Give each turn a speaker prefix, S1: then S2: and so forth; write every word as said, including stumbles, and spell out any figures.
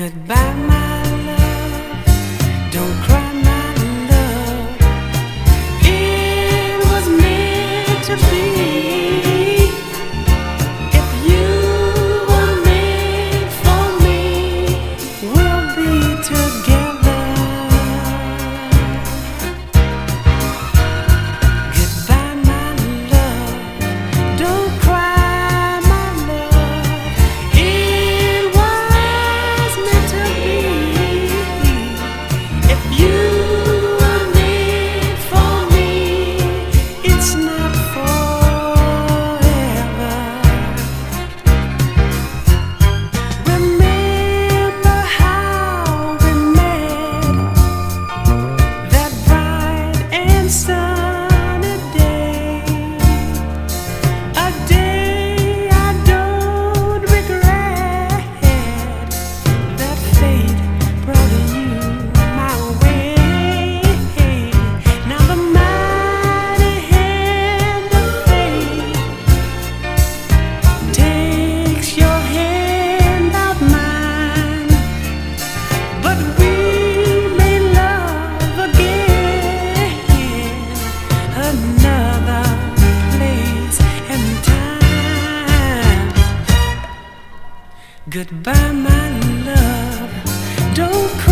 S1: Goodbye, my love. Don't cry, my love. It was meant to be. If you were made for me, we'll be together. Goodbye, my love. Don't cry, my love. It was meant to be. If you were made for me, it's not forever. Remember how we met that bright and sunny day, a day I don't regret, that fate brought you my way. Now the mighty hand of fate takes your hand out mine, but we may love again, another place and time. Goodbye, my love. Don't cry.